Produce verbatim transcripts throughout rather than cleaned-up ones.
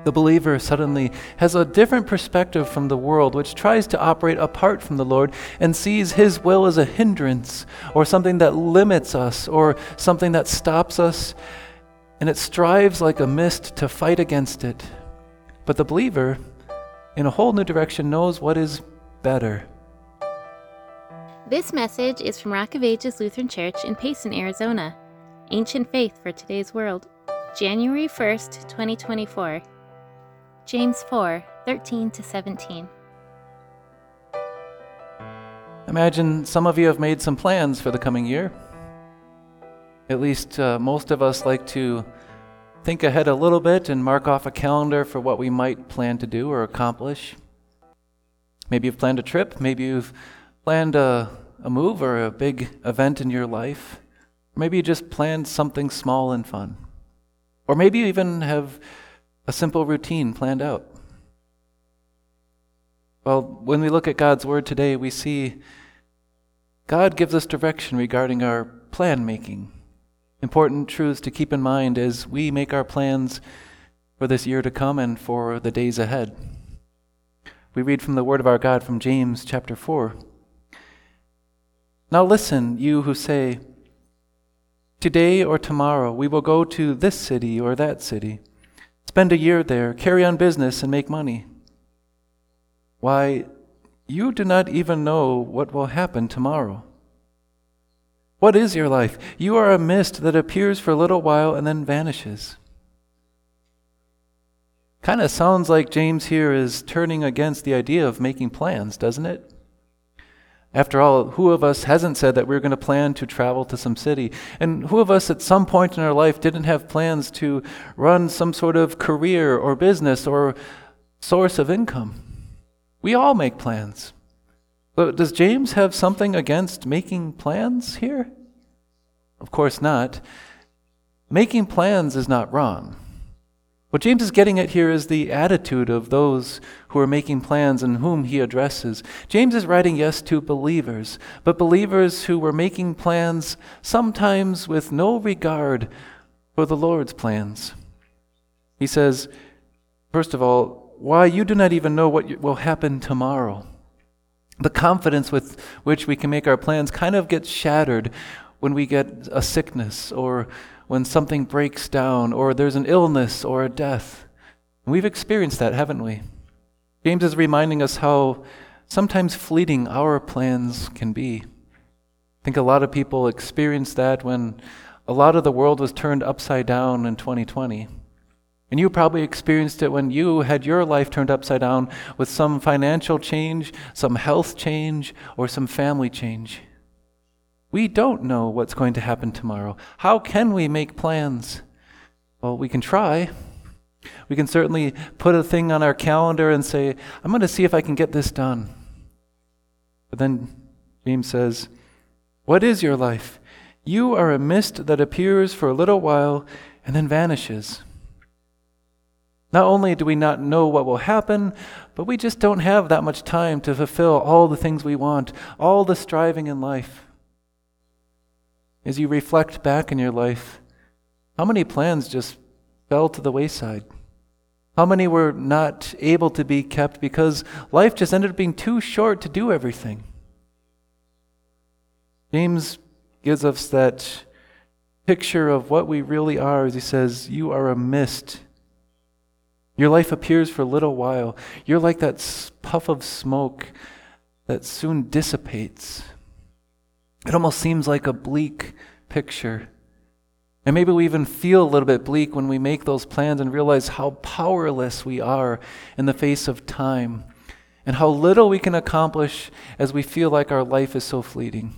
The believer suddenly has a different perspective from the world, which tries to operate apart from the Lord and sees His will as a hindrance or something that limits us or something that stops us, and it strives like a mist to fight against it. But the believer, in a whole new direction, knows what is better. This message is from Rock of Ages Lutheran Church in Payson, Arizona. Ancient Faith for Today's World, January first, twenty twenty-four. James four, thirteen to seventeen. Imagine some of you have made some plans for the coming year. At least uh, most of us like to think ahead a little bit and mark off a calendar for what we might plan to do or accomplish. Maybe you've planned a trip, maybe you've planned a, a move or a big event in your life. Maybe you just planned something small and fun. Or maybe you even have a simple routine planned out. Well, when we look at God's Word today, we see God gives us direction regarding our plan making. Important truths to keep in mind as we make our plans for this year to come and for the days ahead. We read from the Word of our God from James chapter four. Now listen, you who say, today or tomorrow we will go to this city or that city, spend a year there, carry on business and make money. Why, you do not even know what will happen tomorrow. What is your life? You are a mist that appears for a little while and then vanishes. Kind of sounds like James here is turning against the idea of making plans, doesn't it? After all, who of us hasn't said that we're going to plan to travel to some city? And who of us at some point in our life didn't have plans to run some sort of career or business or source of income? We all make plans. But does James have something against making plans here? Of course not. Making plans is not wrong. What James is getting at here is the attitude of those who are making plans and whom he addresses. James is writing, yes, to believers, but believers who were making plans sometimes with no regard for the Lord's plans. He says, first of all, why you do not even know what will happen tomorrow. The confidence with which we can make our plans kind of gets shattered when we get a sickness or when something breaks down, or there's an illness or a death. We've experienced that, haven't we? James is reminding us how sometimes fleeting our plans can be. I think a lot of people experienced that when a lot of the world was turned upside down in twenty twenty. And you probably experienced it when you had your life turned upside down with some financial change, some health change, or some family change. We don't know what's going to happen tomorrow. How can we make plans? Well, we can try. We can certainly put a thing on our calendar and say, I'm going to see if I can get this done. But then James says, what is your life? You are a mist that appears for a little while and then vanishes. Not only do we not know what will happen, but we just don't have that much time to fulfill all the things we want, all the striving in life. As you reflect back in your life, how many plans just fell to the wayside? How many were not able to be kept because life just ended up being too short to do everything? James gives us that picture of what we really are as he says, you are a mist. Your life appears for a little while. You're like that puff of smoke that soon dissipates. It almost seems like a bleak picture. And maybe we even feel a little bit bleak when we make those plans and realize how powerless we are in the face of time and how little we can accomplish as we feel like our life is so fleeting.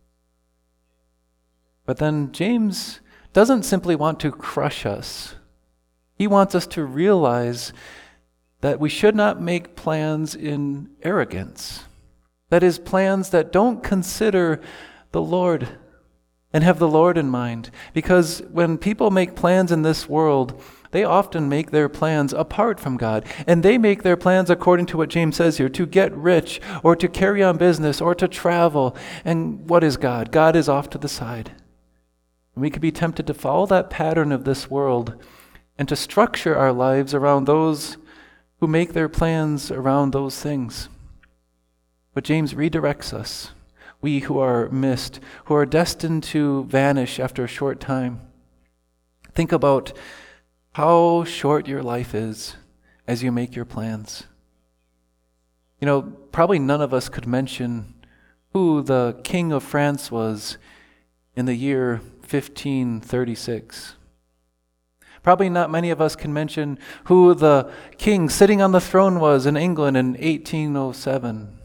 But then James doesn't simply want to crush us. He wants us to realize that we should not make plans in arrogance. That is, plans that don't consider the Lord and have the Lord in mind. Because when people make plans in this world, they often make their plans apart from God. And they make their plans according to what James says here, to get rich or to carry on business or to travel. And what is God? God is off to the side. And we could be tempted to follow that pattern of this world and to structure our lives around those who make their plans around those things. But James redirects us, we who are missed, who are destined to vanish after a short time. Think about how short your life is as you make your plans. You know, probably none of us could mention who the King of France was in the year fifteen thirty-six. Probably not many of us can mention who the king sitting on the throne was in England in eighteen oh seven.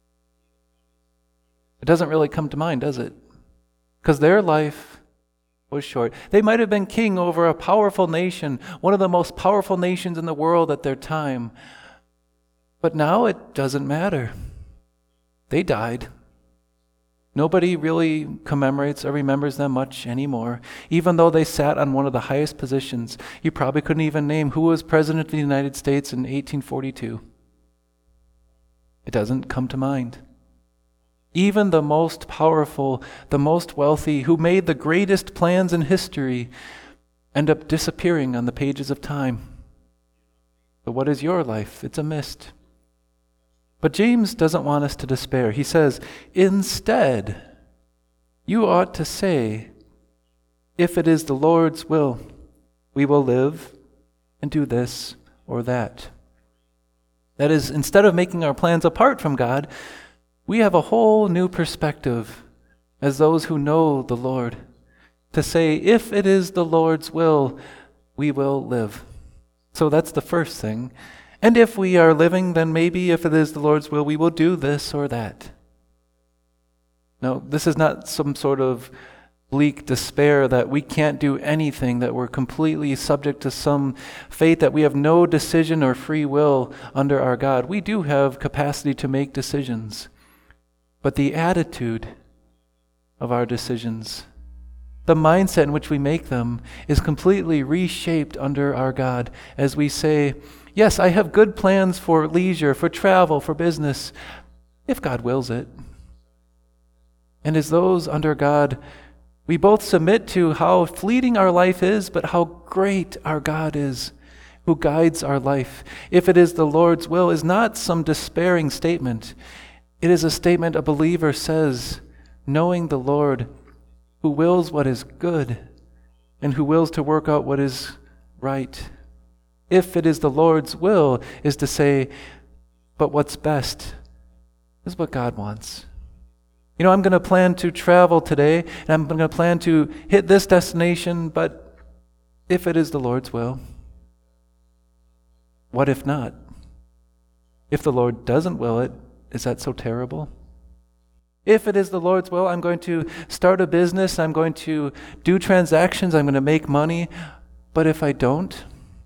It doesn't really come to mind, does it? Because their life was short. They might have been king over a powerful nation, one of the most powerful nations in the world at their time. But now it doesn't matter. They died. Nobody really commemorates or remembers them much anymore, even though they sat on one of the highest positions. You probably couldn't even name who was president of the United States in eighteen forty-two. It doesn't come to mind. Even the most powerful, the most wealthy, who made the greatest plans in history, end up disappearing on the pages of time. But what is your life? It's a mist. But James doesn't want us to despair. He says, instead, you ought to say, if it is the Lord's will, we will live and do this or that. That is, instead of making our plans apart from God, we have a whole new perspective as those who know the Lord, to say, if it is the Lord's will, we will live. So that's the first thing. And if we are living, then maybe if it is the Lord's will, we will do this or that. No, this is not some sort of bleak despair that we can't do anything, that we're completely subject to some fate, that we have no decision or free will under our God. We do have capacity to make decisions. But the attitude of our decisions, the mindset in which we make them, is completely reshaped under our God as we say, yes, I have good plans for leisure, for travel, for business, if God wills it. And as those under God, we both submit to how fleeting our life is, but how great our God is, who guides our life. If it is the Lord's will is not some despairing statement. It is a statement a believer says, knowing the Lord, who wills what is good and who wills to work out what is right. If it is the Lord's will is to say, but what's best is what God wants. You know, I'm going to plan to travel today, and I'm going to plan to hit this destination, but if it is the Lord's will, what if not? If the Lord doesn't will it, is that so terrible? If it is the Lord's will, I'm going to start a business, I'm going to do transactions, I'm going to make money, but if I don't,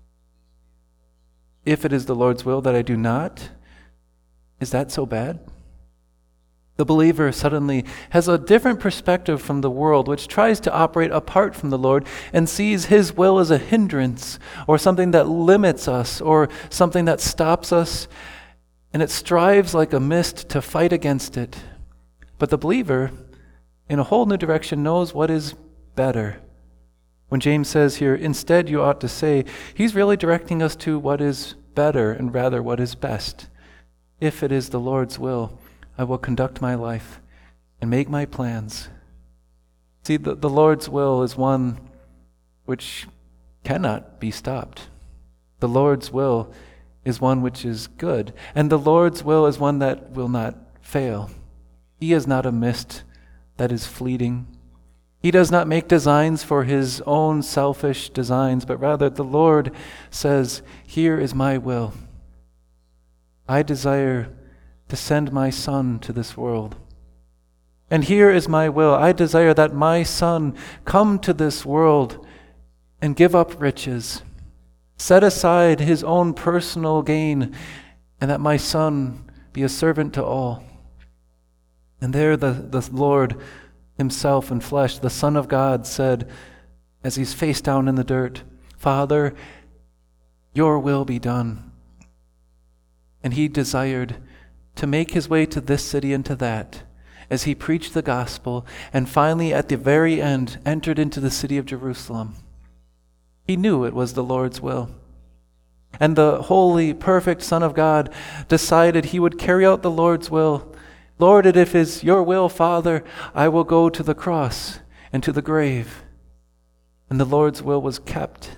if it is the Lord's will that I do not, is that so bad? The believer suddenly has a different perspective from the world, which tries to operate apart from the Lord and sees His will as a hindrance or something that limits us or something that stops us, and it strives like a mist to fight against it. But the believer, in a whole new direction, knows what is better. When James says here, instead you ought to say, he's really directing us to what is better and rather what is best. If it is the Lord's will, I will conduct my life and make my plans. See, the, the Lord's will is one which cannot be stopped. The Lord's will is one which is good, and the Lord's will is one that will not fail. He is not a mist that is fleeting. He does not make designs for His own selfish designs, but rather the Lord says, here is my will. I desire to send my Son to this world. And here is my will. I desire that my Son come to this world and give up riches, set aside his own personal gain, and that my Son be a servant to all. And there the, the Lord Himself in flesh, the Son of God, said, as He's face down in the dirt, Father, your will be done. And He desired to make His way to this city and to that, as He preached the gospel, and finally at the very end entered into the city of Jerusalem. He knew it was the Lord's will. And the holy, perfect Son of God decided he would carry out the Lord's will. Lord, if it is your will, Father, I will go to the cross and to the grave. And the Lord's will was kept.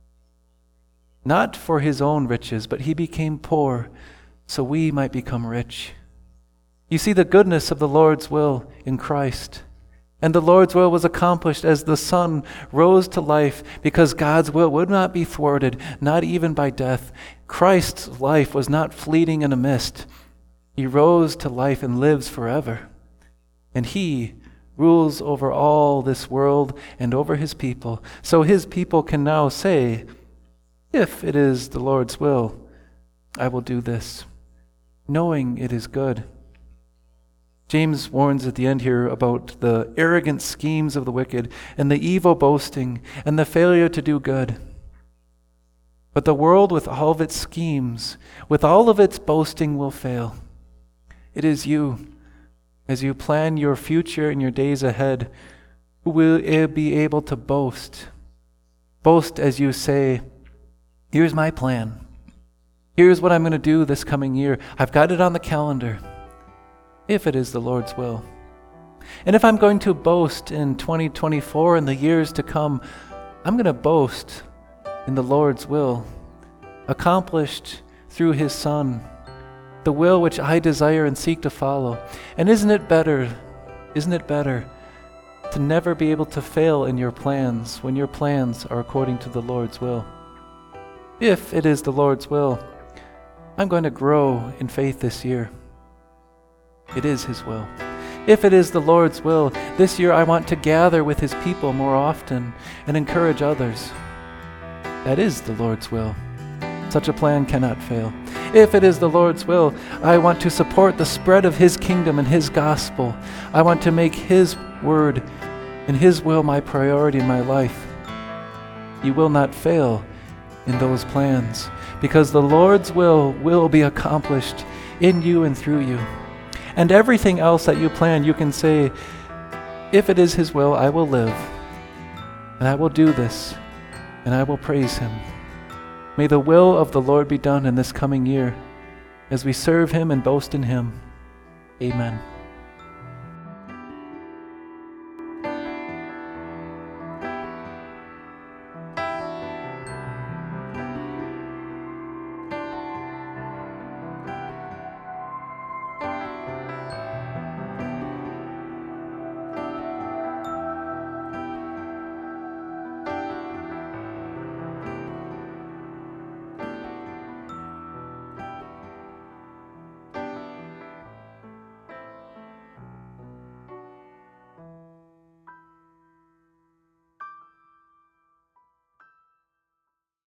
Not for his own riches, but he became poor so we might become rich. You see the goodness of the Lord's will in Christ. And the Lord's will was accomplished as the Son rose to life because God's will would not be thwarted, not even by death. Christ's life was not fleeting in a mist. He rose to life and lives forever. And he rules over all this world and over his people. So his people can now say, if it is the Lord's will, I will do this, knowing it is good. James warns at the end here about the arrogant schemes of the wicked and the evil boasting and the failure to do good. But the world with all of its schemes, with all of its boasting will fail. It is you, as you plan your future and your days ahead, who will be able to boast. Boast as you say, here's my plan. Here's what I'm going to do this coming year. I've got it on the calendar. If it is the Lord's will. And if I'm going to boast in twenty twenty-four and the years to come, I'm going to boast in the Lord's will, accomplished through his Son, the will which I desire and seek to follow. And isn't it better, isn't it better to never be able to fail in your plans when your plans are according to the Lord's will? If it is the Lord's will, I'm going to grow in faith this year. It is his will. If it is the Lord's will, this year I want to gather with his people more often and encourage others. That is the Lord's will. Such a plan cannot fail. If it is the Lord's will, I want to support the spread of his kingdom and his gospel. I want to make his word and his will my priority in my life. You will not fail in those plans because the Lord's will will be accomplished in you and through you. And everything else that you plan, you can say, if it is his will, I will live, and I will do this, and I will praise him. May the will of the Lord be done in this coming year as we serve him and boast in him. Amen.